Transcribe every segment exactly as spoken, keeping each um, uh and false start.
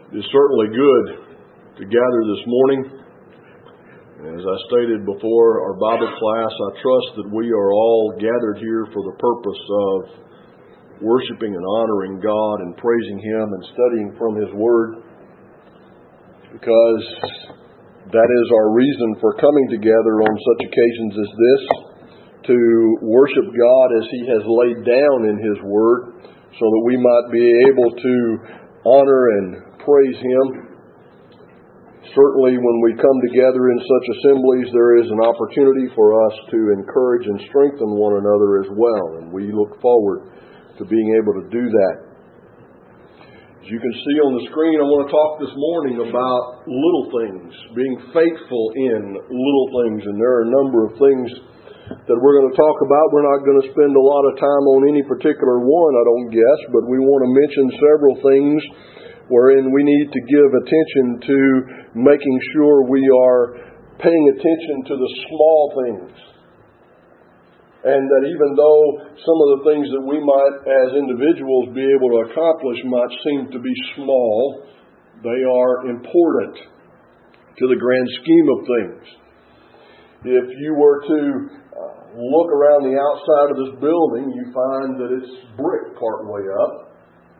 It is certainly good to gather this morning. As I stated before our Bible class, I trust that we are all gathered here for the purpose of worshiping and honoring God and praising Him and studying from His Word, because that is our reason for coming together on such occasions as this, to worship God as He has laid down in His Word, so that we might be able to honor and praise Him. Certainly when we come together in such assemblies, there is an opportunity for us to encourage and strengthen one another as well, and we look forward to being able to do that. As you can see on the screen, I want to talk this morning about little things, being faithful in little things, and there are a number of things that we're going to talk about. We're not going to spend a lot of time on any particular one, I don't guess, but we want to mention several things wherein we need to give attention to making sure we are paying attention to the small things. And that even though some of the things that we might as individuals be able to accomplish might seem to be small, they are important to the grand scheme of things. If you were to uh, look around the outside of this building, you find that it's brick partway up.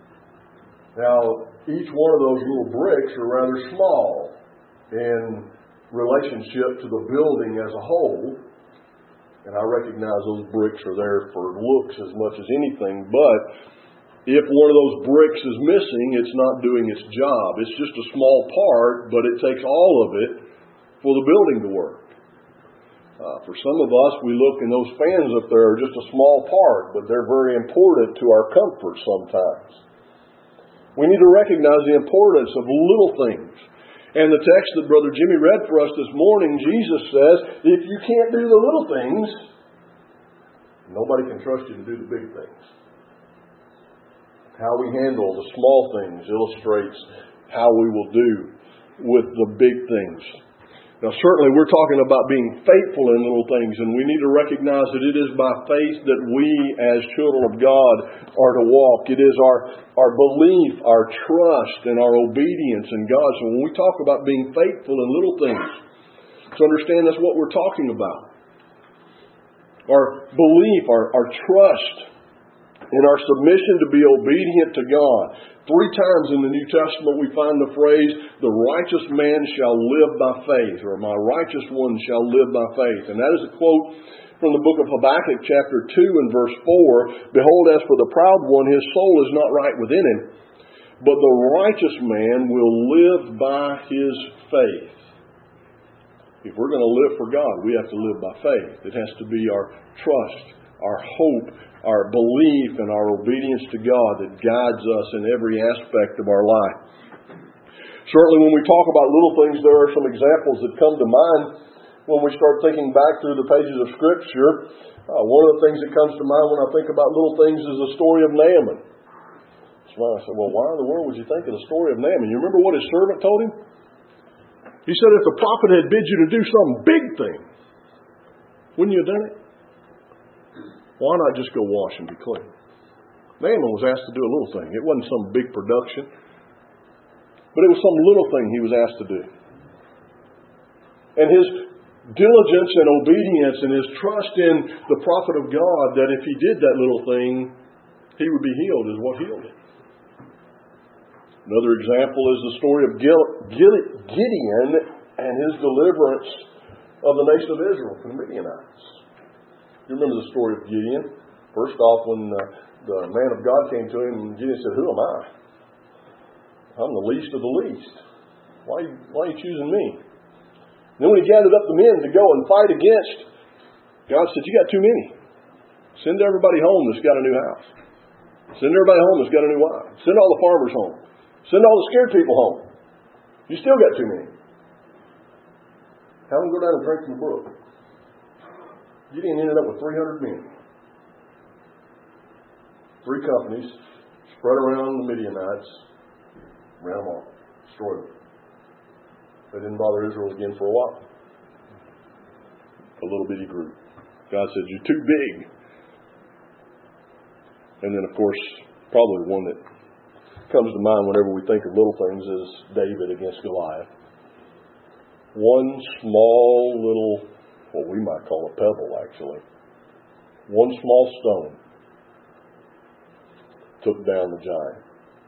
Now, each one of those little bricks are rather small in relationship to the building as a whole. And I recognize those bricks are there for looks as much as anything. But if one of those bricks is missing, it's not doing its job. It's just a small part, but it takes all of it for the building to work. Uh, for some of us, we look and those fans up there are just a small part, but they're very important to our comfort sometimes. We need to recognize the importance of little things. And the text that Brother Jimmy read for us this morning, Jesus says, if you can't do the little things, nobody can trust you to do the big things. How we handle the small things illustrates how we will do with the big things. Now, certainly we're talking about being faithful in little things, and we need to recognize that it is by faith that we as children of God are to walk. It is our, our belief, our trust, and our obedience in God. So when we talk about being faithful in little things, to understand that's what we're talking about. Our belief, our, our trust, and our submission to be obedient to God. Three times in the New Testament we find the phrase, the righteous man shall live by faith, or my righteous one shall live by faith. And that is a quote from the book of Habakkuk chapter two and verse four. Behold, as for the proud one, his soul is not right within him, but the righteous man will live by his faith. If we're going to live for God, we have to live by faith. It has to be our trust, our hope, our belief and our obedience to God that guides us in every aspect of our life. Certainly when we talk about little things, there are some examples that come to mind when we start thinking back through the pages of Scripture. Uh, one of the things that comes to mind when I think about little things is the story of Naaman. That's why I said, well, why in the world would you think of the story of Naaman? You remember what his servant told him? He said, if the prophet had bid you to do some big thing, wouldn't you have done it? Why not just go wash and be clean? Naaman was asked to do a little thing. It wasn't some big production, but it was some little thing he was asked to do. And his diligence and obedience and his trust in the prophet of God that if he did that little thing, he would be healed is what healed him. Another example is the story of Gideon and his deliverance of the nation of Israel from the Midianites. You remember the story of Gideon? First off, when the, the man of God came to him, Gideon said, who am I? I'm the least of the least. Why, why are you choosing me? And then when he gathered up the men to go and fight against, God said, you got too many. Send everybody home that's got a new house. Send everybody home that's got a new wife. Send all the farmers home. Send all the scared people home. You still got too many. Have them go down and drink from the brook. Gideon ended up with three hundred men. Three companies spread around the Midianites, ran them all, destroyed them. They didn't bother Israel again for a while. A little bitty group. God said, you're too big. And then, of course, probably the one that comes to mind whenever we think of little things is David against Goliath. One small little, what we might call a pebble actually, one small stone took down the giant.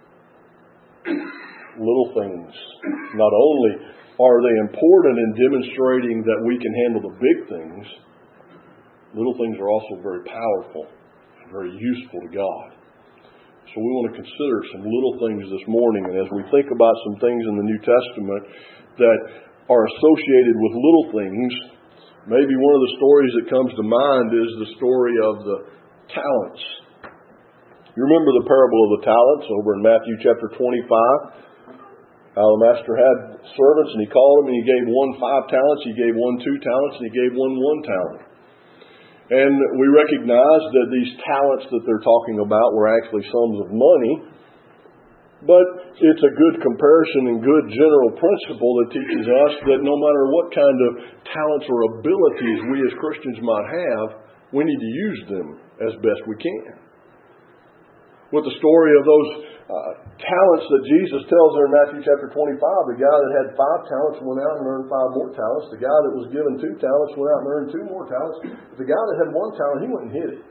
Little things, not only are they important in demonstrating that we can handle the big things, little things are also very powerful and very useful to God. So we want to consider some little things this morning, and as we think about some things in the New Testament that are associated with little things, maybe one of the stories that comes to mind is the story of the talents. You remember the parable of the talents over in Matthew chapter twenty-five? How the master had servants and he called them and he gave one five talents, he gave one two talents, and he gave one one talent. And we recognize that these talents that they're talking about were actually sums of money, but it's a good comparison and good general principle that teaches us that no matter what kind of talents or abilities we as Christians might have, we need to use them as best we can. With the story of those uh, talents that Jesus tells there in Matthew chapter twenty-five, the guy that had five talents went out and earned five more talents. The guy that was given two talents went out and earned two more talents. The guy that had one talent, he went and hid it.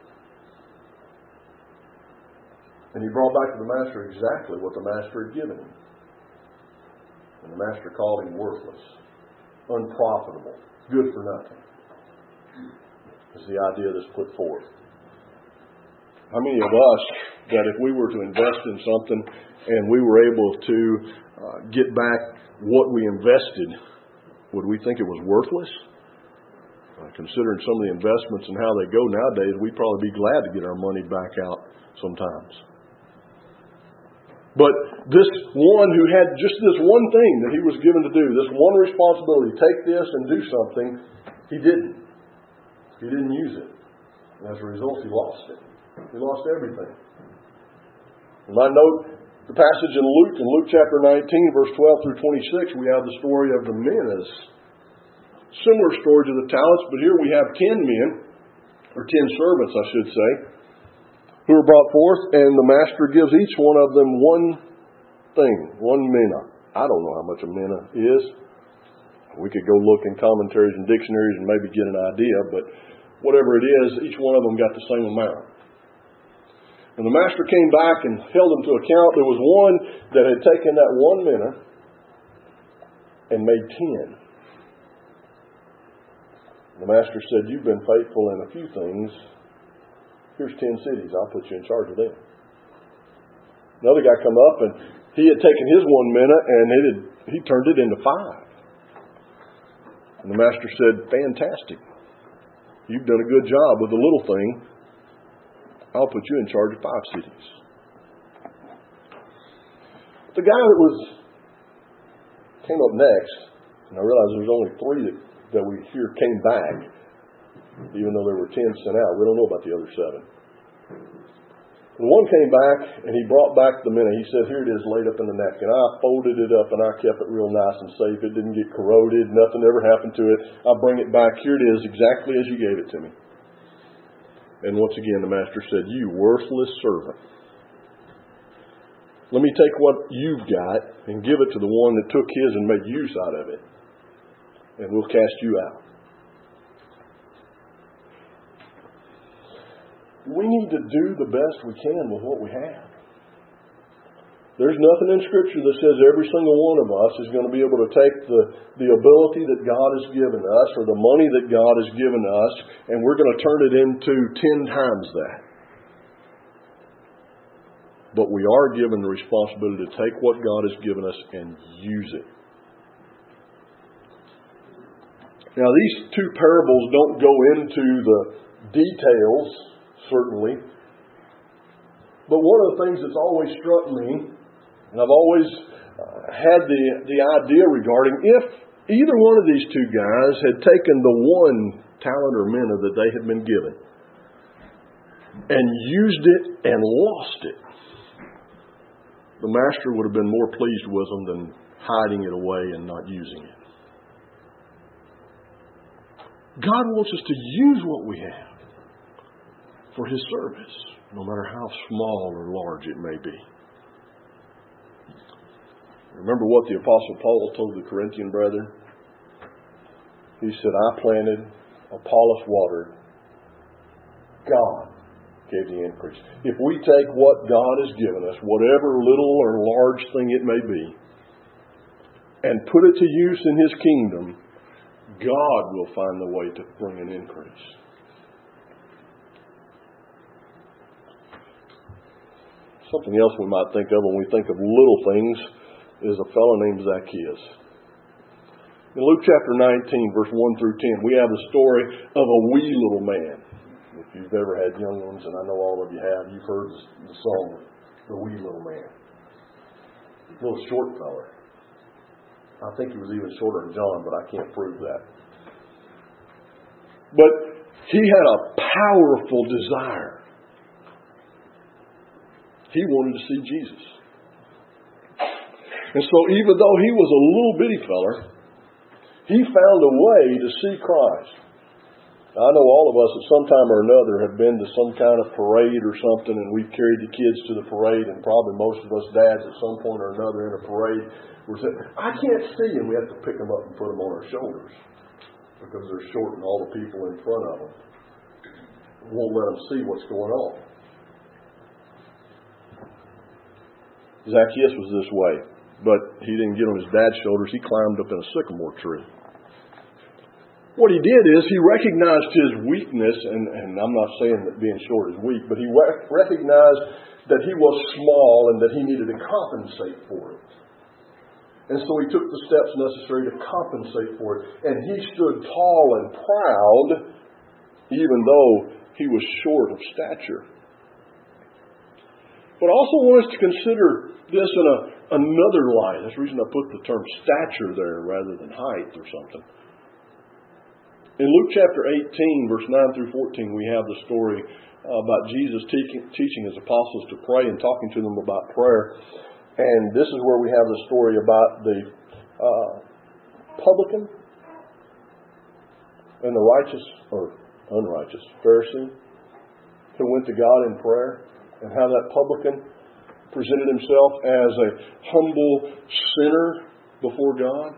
And he brought back to the master exactly what the master had given him. And the master called him worthless, unprofitable, good for nothing. Is the idea that's put forth. How many of us that if we were to invest in something and we were able to uh, get back what we invested, would we think it was worthless? Uh, considering some of the investments and how they go nowadays, we'd probably be glad to get our money back out sometimes. But this one who had just this one thing that he was given to do, this one responsibility, take this and do something, he didn't. He didn't use it. And as a result, he lost it. He lost everything. You might note the passage in Luke, in Luke chapter nineteen, verse twelve through twenty-six, we have the story of the minas. Similar story to the talents, but here we have ten men, or ten servants, I should say, who are brought forth, and the master gives each one of them one thing, one mina. I don't know how much a mina is. We could go look in commentaries and dictionaries and maybe get an idea, but whatever it is, each one of them got the same amount. When the master came back and held them to account, there was one that had taken that one mina and made ten. The master said, you've been faithful in a few things. Here's ten cities. I'll put you in charge of them. Another guy come up and he had taken his one mina and it had, he turned it into five. And the master said, fantastic. You've done a good job with the little thing. I'll put you in charge of five cities. The guy that was came up next, and I realize there's only three that, that we hear came back, even though there were ten sent out. We don't know about the other seven. And one came back, and he brought back the mina. He said, here it is laid up in the napkin. I folded it up, and I kept it real nice and safe. It didn't get corroded. Nothing ever happened to it. I'll bring it back. Here it is exactly as you gave it to me. And once again, the master said, you worthless servant. Let me take what you've got and give it to the one that took his and made use out of it. And we'll cast you out. We need to do the best we can with what we have. There's nothing in Scripture that says every single one of us is going to be able to take the, the ability that God has given us or the money that God has given us and we're going to turn it into ten times that. But we are given the responsibility to take what God has given us and use it. Now, these two parables don't go into the details, certainly. But one of the things that's always struck me, and I've always uh, had the, the idea regarding, if either one of these two guys had taken the one talent or mina that they had been given and used it and lost it, the master would have been more pleased with them than hiding it away and not using it. God wants us to use what we have for His service, no matter how small or large it may be. Remember what the Apostle Paul told the Corinthian brethren? He said, I planted, Apollos watered, God gave the increase. If we take what God has given us, whatever little or large thing it may be, and put it to use in His kingdom, God will find the way to bring an increase. Something else we might think of when we think of little things is a fellow named Zacchaeus. In Luke chapter nineteen, verse one through ten, we have the story of a wee little man. If you've ever had young ones, and I know all of you have, you've heard the song, The Wee Little Man. Little short fella. I think he was even shorter than John, but I can't prove that. But he had a powerful desire. He wanted to see Jesus. And so even though he was a little bitty feller, he found a way to see Christ. I know all of us at some time or another have been to some kind of parade or something, and we've carried the kids to the parade, and probably most of us dads at some point or another in a parade were saying, I can't see, and we have to pick them up and put them on our shoulders because they're short and all the people in front of them won't let them see what's going on. Zacchaeus was this way, but he didn't get on his dad's shoulders. He climbed up in a sycamore tree. What he did is he recognized his weakness, and, and I'm not saying that being short is weak, but he re- recognized that he was small and that he needed to compensate for it. And so he took the steps necessary to compensate for it. And he stood tall and proud, even though he was short of stature. But I also want us to consider this in a, another light. That's the reason I put the term stature there rather than height or something. In Luke chapter eighteen, verse nine through fourteen, we have the story about Jesus teaching, teaching His apostles to pray and talking to them about prayer. And this is where we have the story about the uh, publican and the righteous, or unrighteous, Pharisee who went to God in prayer, and how that publican presented himself as a humble sinner before God.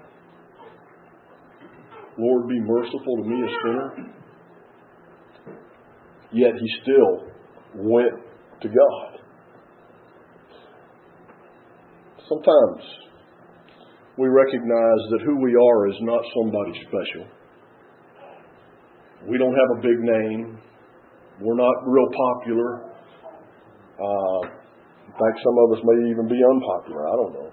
Lord, be merciful to me, a sinner. Yet he still went to God. Sometimes we recognize that who we are is not somebody special. We don't have a big name. We're not real popular. Uh, in fact, some of us may even be unpopular. I don't know.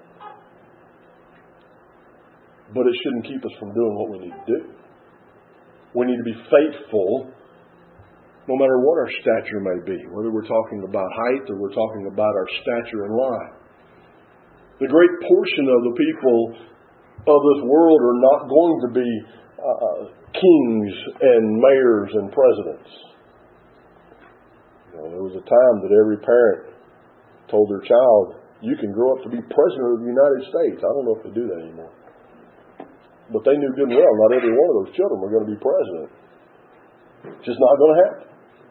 But it shouldn't keep us from doing what we need to do. We need to be faithful no matter what our stature may be, whether we're talking about height or we're talking about our stature in life. The great portion of the people of this world are not going to be uh, kings and mayors and presidents. You know, there was a time that every parent told their child, you can grow up to be president of the United States. I don't know if they do that anymore. But they knew good and well not every one of those children were going to be president. It's just not going to happen.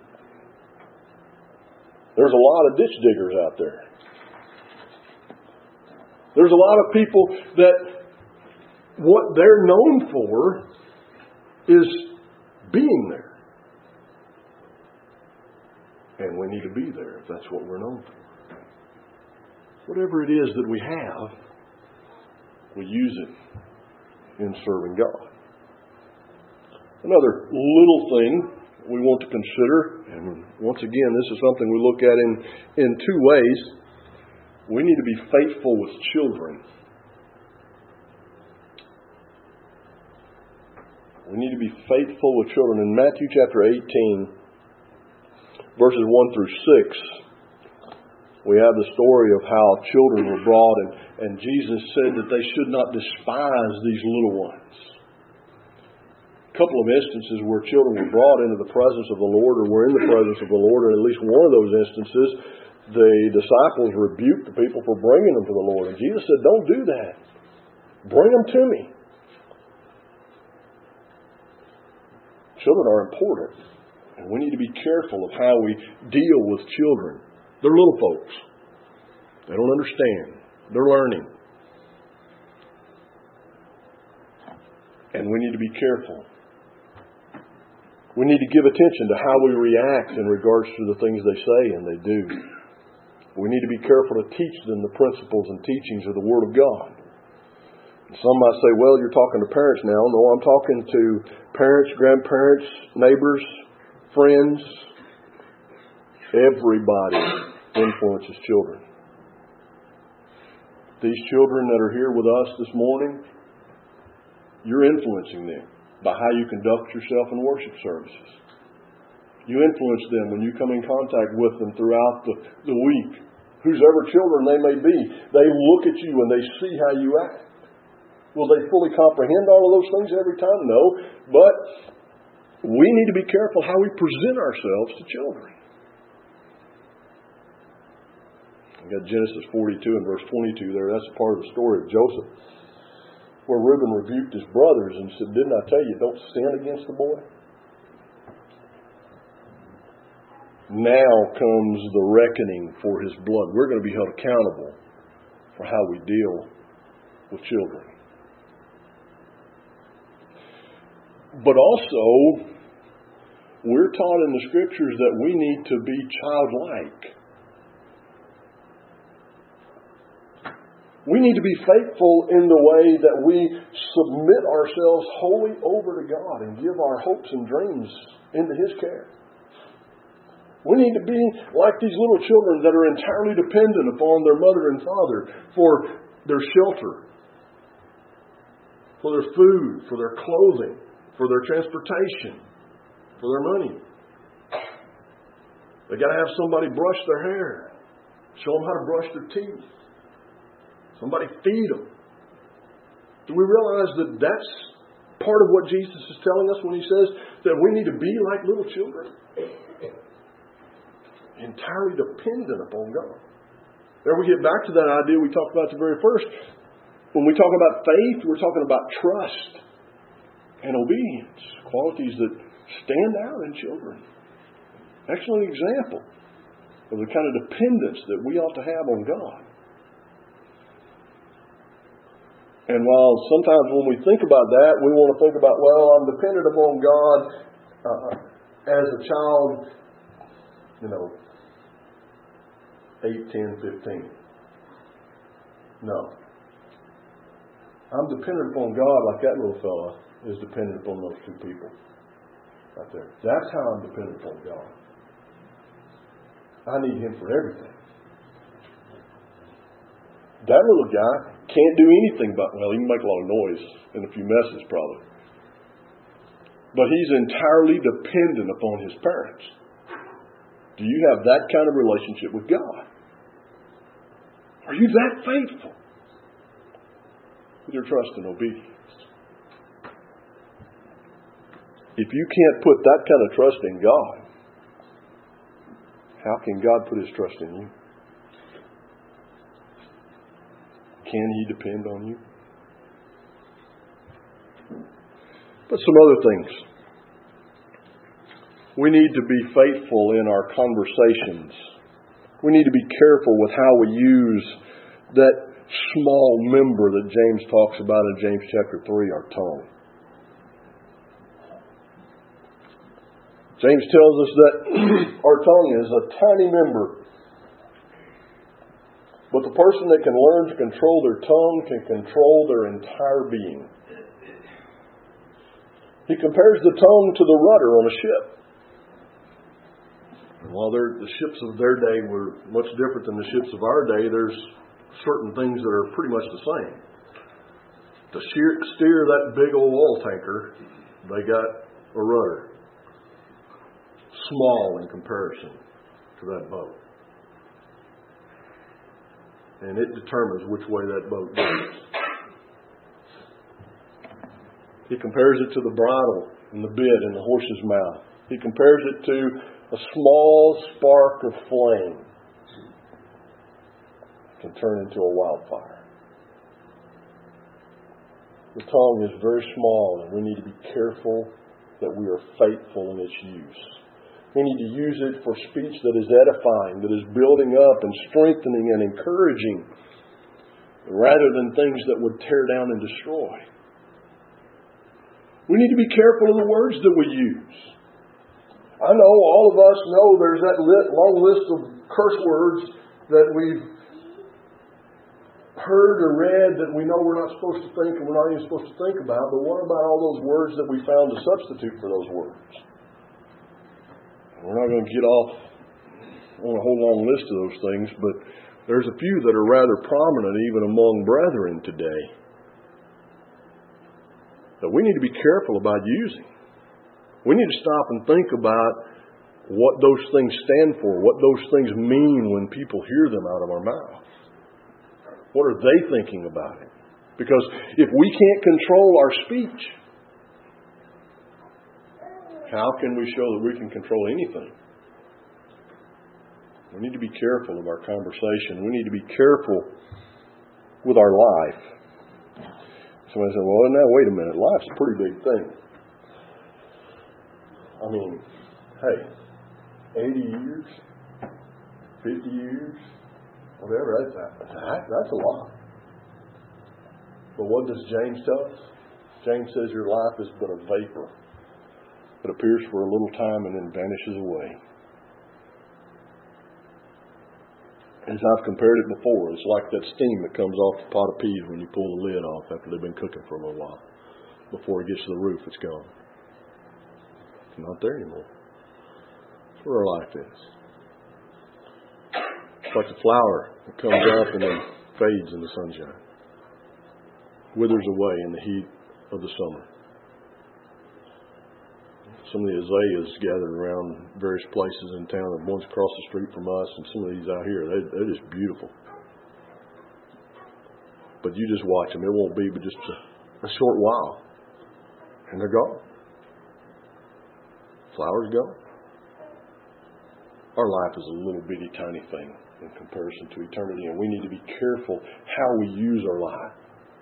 There's a lot of ditch diggers out there. There's a lot of people that what they're known for is being there. And we need to be there if that's what we're known for. Whatever it is that we have, we use it in serving God. Another little thing we want to consider, and once again, this is something we look at in, in two ways. We need to be faithful with children. We need to be faithful with children. In Matthew chapter eighteen, verses one through six, we have the story of how children were brought, and, and Jesus said that they should not despise these little ones. A couple of instances where children were brought into the presence of the Lord or were in the presence of the Lord, and at least one of those instances, the disciples rebuked the people for bringing them to the Lord. And Jesus said, don't do that. Bring them to me. Children are important, and we need to be careful of how we deal with children. They're little folks. They don't understand. They're learning. And we need to be careful. We need to give attention to how we react in regards to the things they say and they do. We need to be careful to teach them the principles and teachings of the Word of God. Some might say, well, you're talking to parents now. No, I'm talking to parents, grandparents, neighbors, friends. Everybody influences children. These children that are here with us this morning, you're influencing them by how you conduct yourself in worship services. You influence them when you come in contact with them throughout the, the week. Whosever children they may be, they look at you and they see how you act. Will they fully comprehend all of those things every time? No. But we need to be careful how we present ourselves to children. We've got Genesis forty-two and verse twenty-two there. That's a part of the story of Joseph, where Reuben rebuked his brothers and said, didn't I tell you, don't sin against the boy? Now comes the reckoning for his blood. We're going to be held accountable for how we deal with children. But also, we're taught in the Scriptures that we need to be childlike. We need to be faithful in the way that we submit ourselves wholly over to God and give our hopes and dreams into His care. We need to be like these little children that are entirely dependent upon their mother and father for their shelter, for their food, for their clothing, for their transportation, for their money. They got to have somebody brush their hair, show them how to brush their teeth, somebody feed them. Do we realize that that's part of what Jesus is telling us when He says that we need to be like little children? Entirely dependent upon God. There we get back to that idea we talked about at the very first. When we talk about faith, we're talking about trust and obedience, qualities that stand out in children. Excellent example of the kind of dependence that we ought to have on God. And while sometimes when we think about that, we want to think about, well, I'm dependent upon God uh, as a child, you know, eight, ten, fifteen. No. I'm dependent upon God like that little fella is dependent upon those two people. Right there. That's how I'm dependent upon God. I need Him for everything. That little guy can't do anything but, well, he can make a lot of noise and a few messes probably. But he's entirely dependent upon his parents. Do you have that kind of relationship with God? Are you that faithful with your trust and obedience? If you can't put that kind of trust in God, how can God put His trust in you? Can He depend on you? But some other things. We need to be faithful in our conversations. We need to be careful with how we use that small member that James talks about in James chapter three, our tongue. James tells us that our tongue is a tiny member. But the person that can learn to control their tongue can control their entire being. He compares the tongue to the rudder on a ship. And while the ships of their day were much different than the ships of our day, there's certain things that are pretty much the same. To steer, steer that big old oil tanker, they got a rudder. Small in comparison to that boat. And it determines which way that boat goes. He compares it to the bridle and the bit in the horse's mouth. He compares it to a small spark of flame. It can turn into a wildfire. The tongue is very small, and we need to be careful that we are faithful in its use. We need to use it for speech that is edifying, that is building up and strengthening and encouraging, rather than things that would tear down and destroy. We need to be careful of the words that we use. I know all of us know there's that long list of curse words that we've heard or read that we know we're not supposed to think and we're not even supposed to think about. But what about all those words that we found to substitute for those words? We're not going to get off on a whole long list of those things, but there's a few that are rather prominent even among brethren today that we need to be careful about using. We need to stop and think about what those things stand for, what those things mean when people hear them out of our mouth. What are they thinking about it? Because if we can't control our speech, how can we show that we can control anything? We need to be careful of our conversation. We need to be careful with our life. Somebody said, well, now, wait a minute. Life's a pretty big thing. I mean, hey, eighty years, fifty years, whatever, that's, that, that's a lot. But what does James tell us? James says your life is but a vapor that appears for a little time and then vanishes away. As I've compared it before, it's like that steam that comes off the pot of peas when you pull the lid off after they've been cooking for a little while. Before it gets to the roof, it's gone. It's not there anymore. That's where our life is. It's like a flower that comes up and then fades in the sunshine. Withers away in the heat of the summer. Some of the azaleas gathered around various places in town. The ones across the street from us and some of these out here, they, they're just beautiful. But you just watch them. It won't be but just a, a short while. And they're gone. Flowers go. Our life is a little bitty tiny thing in comparison to eternity, and we need to be careful how we use our life.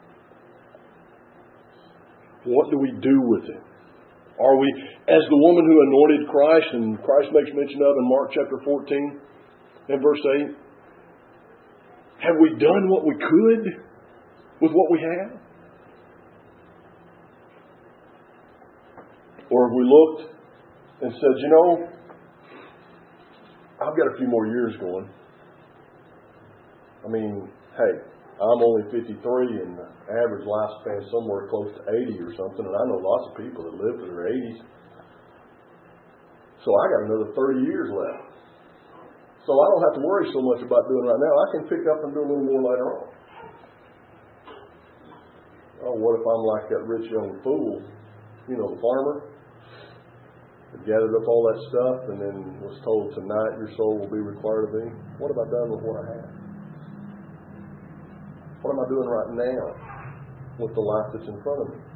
What do we do with it? Are we, as the woman who anointed Christ, and Christ makes mention of in Mark chapter fourteen and verse eight, have we done what we could with what we have? Or have we looked and said, you know, I've got a few more years going. I mean, hey, I'm only fifty-three and the average lifespan somewhere close to eighty or something. And I know lots of people that live to their eighties. So I got another thirty years left. So I don't have to worry so much about doing it right now. I can pick up and do a little more later on. Oh, what if I'm like that rich young fool, you know, the farmer, that gathered up all that stuff and then was told, tonight your soul will be required of thee. What have I done with what I have? What am I doing right now with the life that's in front of me?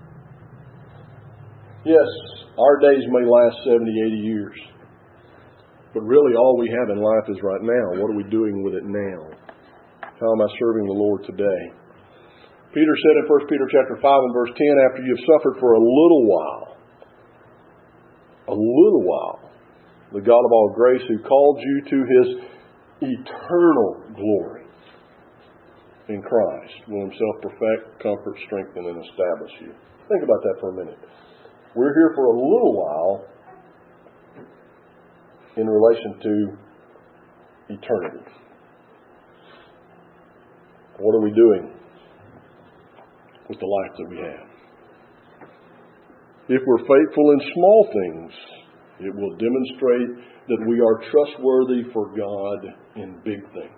Yes, our days may last seventy, eighty years. But really all we have in life is right now. What are we doing with it now? How am I serving the Lord today? Peter said in First Peter chapter five and verse ten, after you have suffered for a little while, a little while, the God of all grace who called you to His eternal glory in Christ will Himself perfect, comfort, strengthen, and establish you. Think about that for a minute. We're here for a little while in relation to eternity. What are we doing with the life that we have? If we're faithful in small things, it will demonstrate that we are trustworthy for God in big things.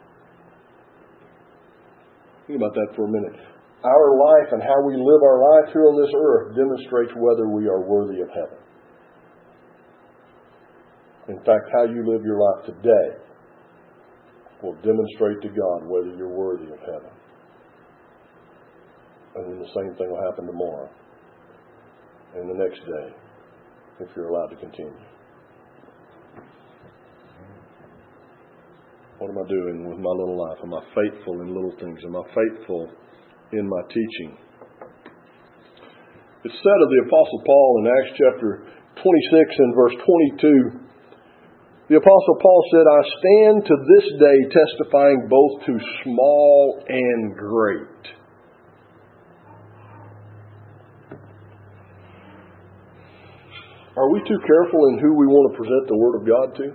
Think about that for a minute. Our life and how we live our life here on this earth demonstrates whether we are worthy of heaven. In fact, how you live your life today will demonstrate to God whether you're worthy of heaven. And then the same thing will happen tomorrow and the next day if you're allowed to continue. What am I doing with my little life? Am I faithful in little things? Am I faithful in my teaching? It's said of the Apostle Paul in Acts chapter twenty-six and verse twenty-two, the Apostle Paul said, I stand to this day testifying both to small and great. Are we too careful in who we want to present the Word of God to?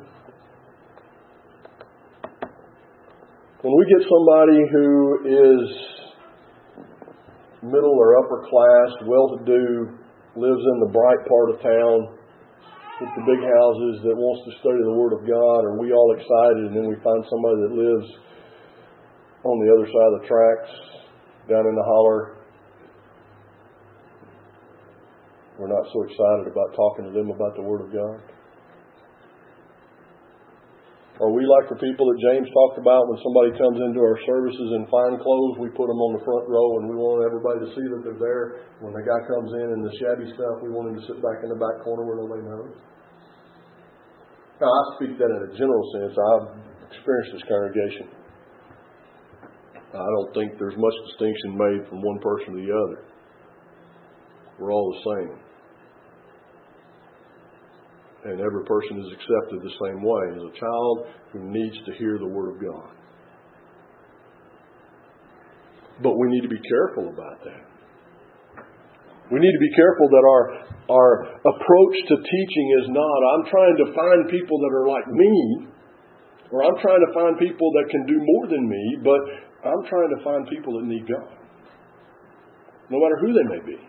When we get somebody who is middle or upper class, well-to-do, lives in the bright part of town with the big houses that wants to study the Word of God, are we all excited, and then we find somebody that lives on the other side of the tracks, down in the holler? We're not so excited about talking to them about the Word of God. Are we like the people that James talked about when somebody comes into our services in fine clothes? We put them on the front row and we want everybody to see that they're there. When the guy comes in in the shabby stuff, we want him to sit back in the back corner where nobody knows. Now, I speak that in a general sense. I've experienced this congregation. I don't think there's much distinction made from one person to the other. We're all the same. And every person is accepted the same way as a child who needs to hear the Word of God. But we need to be careful about that. We need to be careful that our, our approach to teaching is not, I'm trying to find people that are like me, or I'm trying to find people that can do more than me, but I'm trying to find people that need God. No matter who they may be.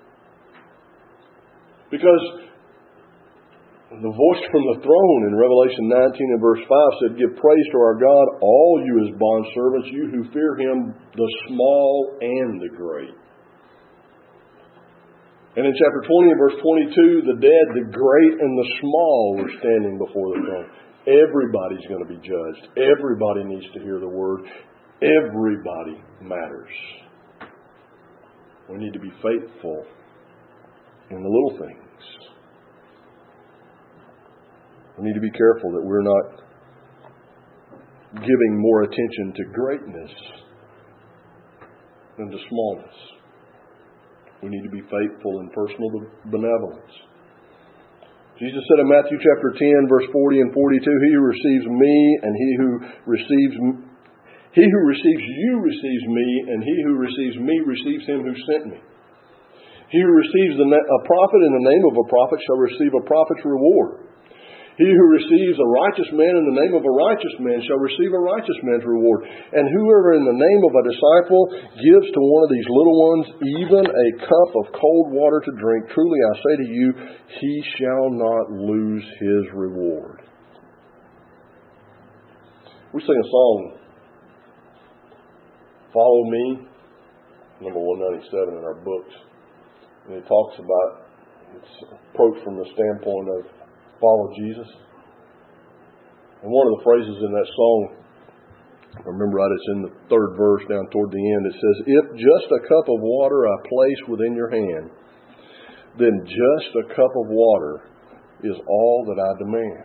Because the voice from the throne in Revelation nineteen and verse five said, "Give praise to our God, all you his bondservants, you who fear him, the small and the great." And in chapter twenty and verse twenty-two, the dead, the great and the small were standing before the throne. Everybody's going to be judged. Everybody needs to hear the Word. Everybody matters. We need to be faithful in the little things. We need to be careful that we're not giving more attention to greatness than to smallness. We need to be faithful in personal benevolence. Jesus said in Matthew chapter ten, verse forty and forty-two, "He who receives me and he who receives he who receives you receives me, and he who receives me receives him who sent me. He who receives a prophet in the name of a prophet shall receive a prophet's reward. He who receives a righteous man in the name of a righteous man shall receive a righteous man's reward. And whoever in the name of a disciple gives to one of these little ones even a cup of cold water to drink, truly I say to you, he shall not lose his reward." We sing a song, "Follow Me," number one ninety-seven in our books. And it talks about its approach from the standpoint of follow Jesus. And one of the phrases in that song, if I remember right, it's in the third verse down toward the end. It says, "If just a cup of water I place within your hand, then just a cup of water is all that I demand."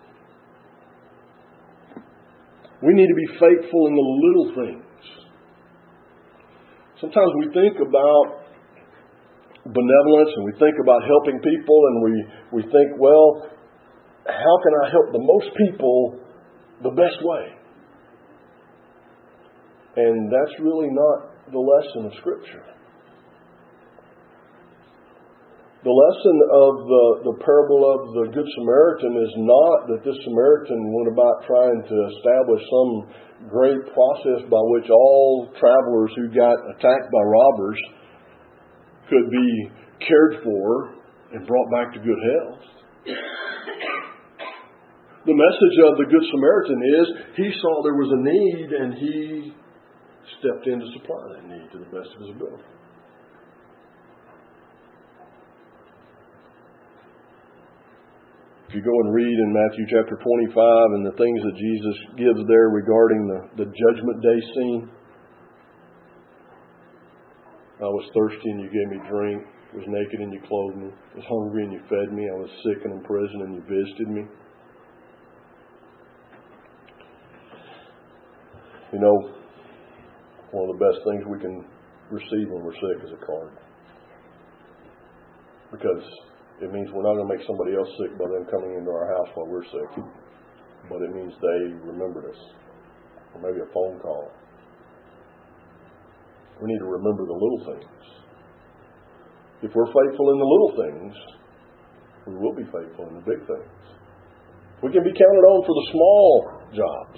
We need to be faithful in the little things. Sometimes we think about benevolence and we think about helping people and we, we think, well, how can I help the most people the best way? And that's really not the lesson of Scripture. The lesson of the, the parable of the Good Samaritan is not that this Samaritan went about trying to establish some great process by which all travelers who got attacked by robbers could be cared for and brought back to good health. The message of the Good Samaritan is he saw there was a need and he stepped in to supply that need to the best of his ability. If you go and read in Matthew chapter twenty-five and the things that Jesus gives there regarding the, the judgment day scene, I was thirsty and you gave me drink. I was naked and you clothed me. I was hungry and you fed me. I was sick and in prison and you visited me. You know, one of the best things we can receive when we're sick is a card. Because it means we're not going to make somebody else sick by them coming into our house while we're sick. But it means they remembered us. Or maybe a phone call. We need to remember the little things. If we're faithful in the little things, we will be faithful in the big things. We can be counted on for the small jobs.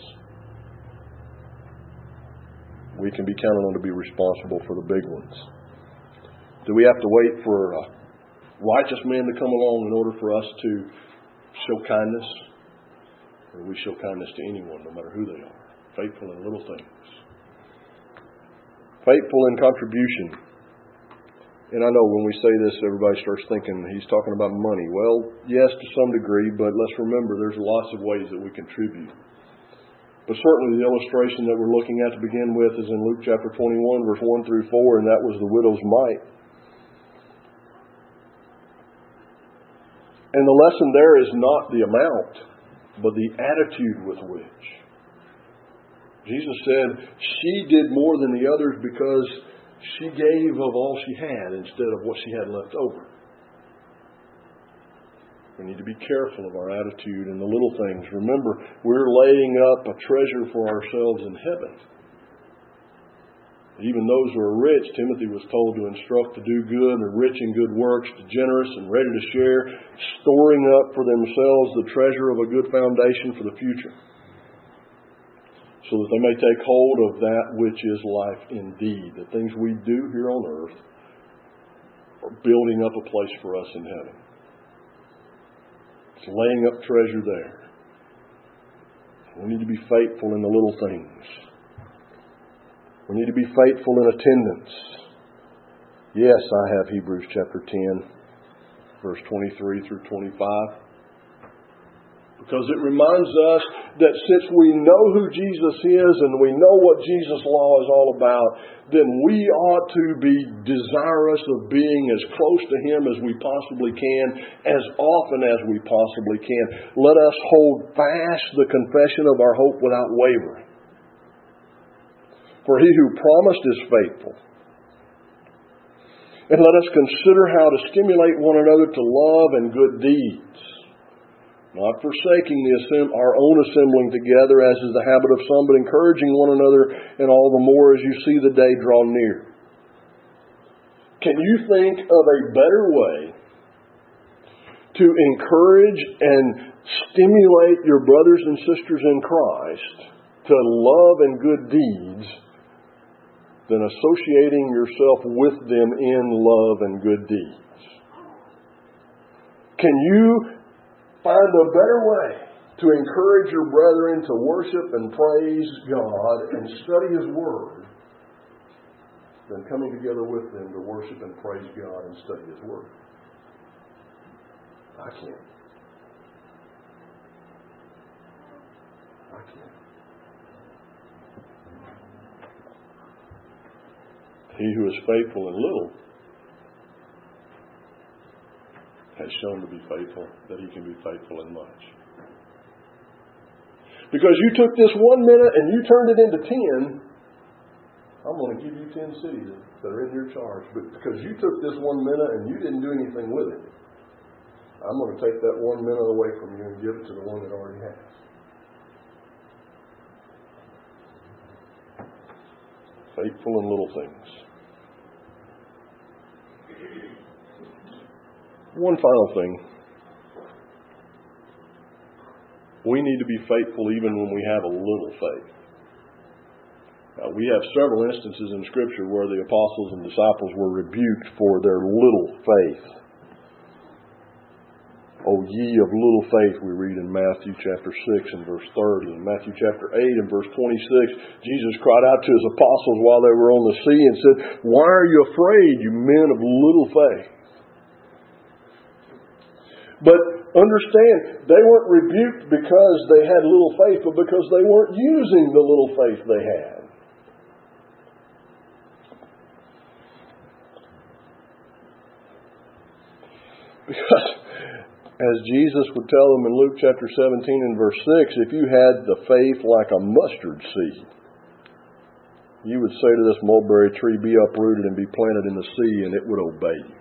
We can be counted on to be responsible for the big ones. Do we have to wait for a righteous man to come along in order for us to show kindness? Or we show kindness to anyone, no matter who they are. Faithful in little things. Faithful in contribution. And I know when we say this, everybody starts thinking he's talking about money. Well, yes, to some degree, but let's remember there's lots of ways that we contribute. But certainly the illustration that we're looking at to begin with is in Luke chapter twenty-one, verse one through four, and that was the widow's mite. And the lesson there is not the amount, but the attitude with which. Jesus said she did more than the others because she gave of all she had instead of what she had left over. We need to be careful of our attitude in the little things. Remember, we're laying up a treasure for ourselves in heaven. Even those who are rich, Timothy was told to instruct to do good and rich in good works, to generous and ready to share, storing up for themselves the treasure of a good foundation for the future, so that they may take hold of that which is life indeed. The things we do here on earth are building up a place for us in heaven. It's laying up treasure there. We need to be faithful in the little things. We need to be faithful in attendance. Yes, I have Hebrews chapter ten, verse twenty-three through twenty-five. Because it reminds us that since we know who Jesus is and we know what Jesus' law is all about, then we ought to be desirous of being as close to Him as we possibly can, as often as we possibly can. Let us hold fast the confession of our hope without wavering. For He who promised is faithful. And let us consider how to stimulate one another to love and good deeds, not forsaking the assemb- our own assembling together, as is the habit of some, but encouraging one another, and all the more as you see the day draw near. Can you think of a better way to encourage and stimulate your brothers and sisters in Christ to love and good deeds than associating yourself with them in love and good deeds? Can you find a better way to encourage your brethren to worship and praise God and study His Word than coming together with them to worship and praise God and study His Word? I can't. I can't. He who is faithful in little has shown to be faithful, that he can be faithful in much. Because you took this one minute and you turned it into ten, I'm going to give you ten cities that are in your charge. But because you took this one minute and you didn't do anything with it, I'm going to take that one minute away from you and give it to the one that already has. Faithful in little things. One final thing. We need to be faithful even when we have a little faith. Now, we have several instances in Scripture where the apostles and disciples were rebuked for their little faith. O ye of little faith, we read in Matthew chapter six and verse thirty. In Matthew chapter eight and verse twenty-six, Jesus cried out to His apostles while they were on the sea and said, "Why are you afraid, you men of little faith?" But understand, they weren't rebuked because they had little faith, but because they weren't using the little faith they had. Because, as Jesus would tell them in Luke chapter seventeen and verse six, if you had the faith like a mustard seed, you would say to this mulberry tree, "Be uprooted and be planted in the sea," and it would obey you.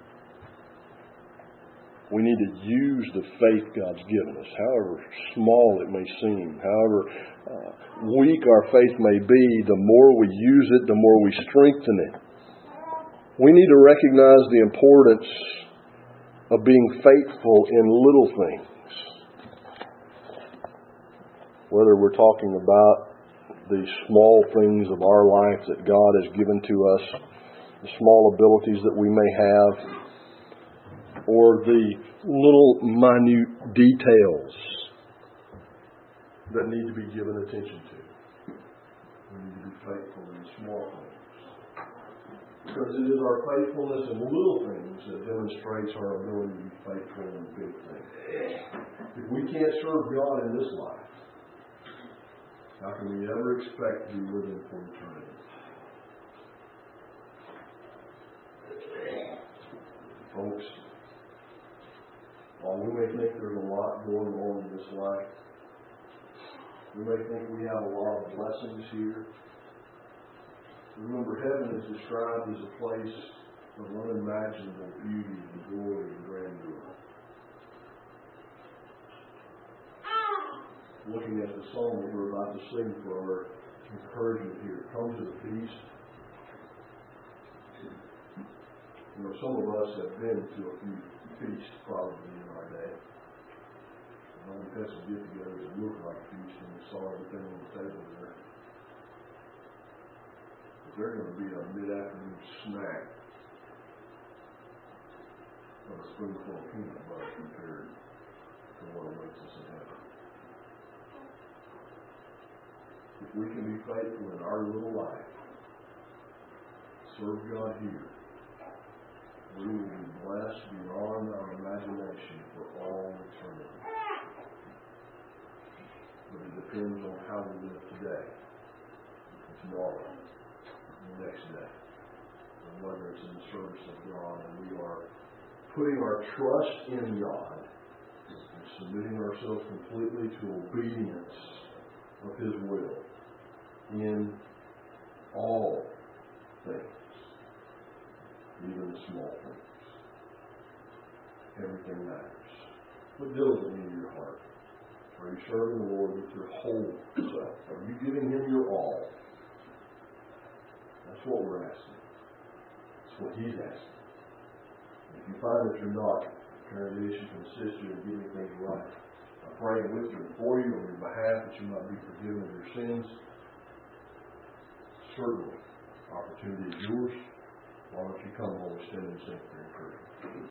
We need to use the faith God's given us, however small it may seem, however uh, weak our faith may be. The more we use it, the more we strengthen it. We need to recognize the importance of being faithful in little things. Whether we're talking about the small things of our life that God has given to us, the small abilities that we may have, or the little minute details that need to be given attention to. We need to be faithful in the small things. Because it is our faithfulness in little things that demonstrates our ability to be faithful in big things. If we can't serve God in this life, how can we ever expect to be living for eternity? Folks, while we may think there's a lot going on in this life, we may think we have a lot of blessings here. Remember, heaven is described as a place of unimaginable beauty and glory and grandeur. Looking at the song that we're about to sing for our encouragement here, come to the feast. You know, some of us have been to a few feasts probably in our day. I think that's a get together that looked like a feast and we saw everything on the table there. But they're going to be a mid-afternoon snack of a spoonful of peanut butter compared to what awaits us in heaven. If we can be faithful in our little life, serve God here, we will be blessed beyond our imagination for all eternity. But it depends on how we live today, and tomorrow, and the next day, and whether it's in the service of God and we are putting our trust in God and submitting ourselves completely to obedience of His will in all things, even the small things. Everything matters. Put diligently in your heart. Are you serving the Lord with your whole self? Are you giving Him your all? That's what we're asking. That's what He's asking. If you find that you're not, congregation can assist you in getting things right. I'm praying with you and for you on your behalf that you might be forgiven of your sins. Certainly, opportunity is yours. Why don't you come while we stand and sing for encouragement?